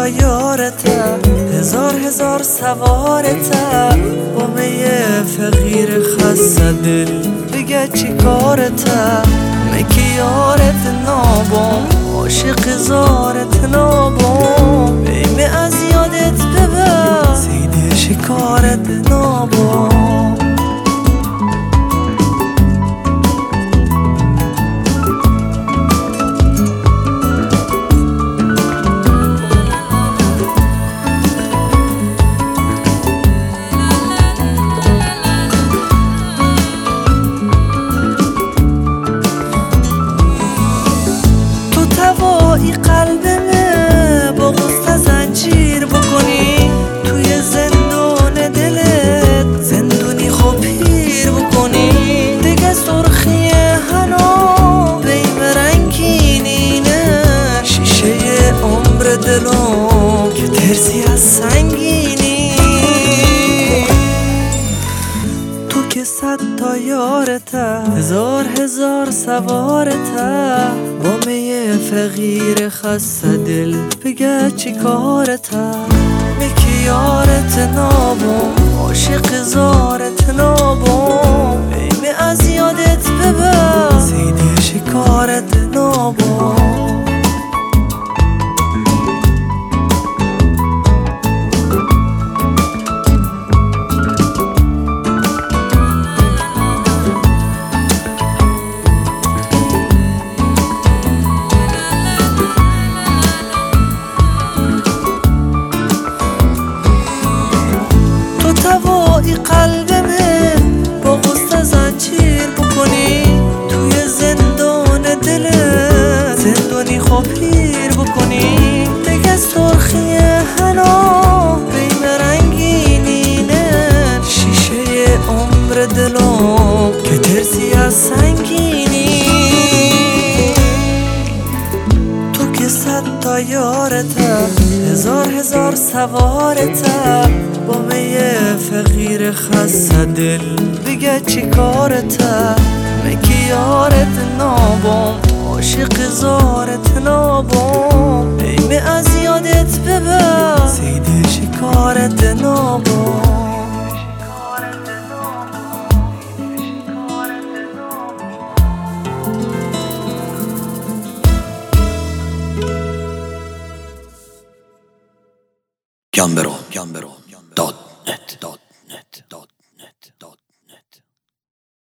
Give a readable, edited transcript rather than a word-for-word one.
تا یارتم، هزار سوارتم، با میه فقیر خسته دل دیگه چی کارتم؟ مگه یارت نابم، عاشق زارت نابم، بیمه از یادت ببر سیده شکارت نابم. توایی قلبمه با غصه زنجیر بکنی، توی زندان دلت زندونی خوب پیر بکنی، دیگه سرخی حنا بیم رنگینینه، شیشه عمر دلم که ترسی از سنگینی. تو که 100 تا یارتم، هزار سوارتم، با میه فقیر خسته دل بگه چی کارتم؟ میگی یارت نابم، عاشق زارت نابم، بیمه از یادت ببر سیده شکارت نابم. توایی قلبمه با غصه زنجیر بکنی، توی زندان دلت زندونی خوب پیر بکنی، دیگه سرخی حنا بیم رنگینینه، شیشه عمر دلم که ترسی از سنگینی. تو که 100 تا یارتم، هزار سوارتم، با میه فقیر خسته دل بگه چی کارتم؟ مگه یارت نابم، عاشق زارت نابم، بیمه از یادت ببر سیده شکارت نابم. Gambero.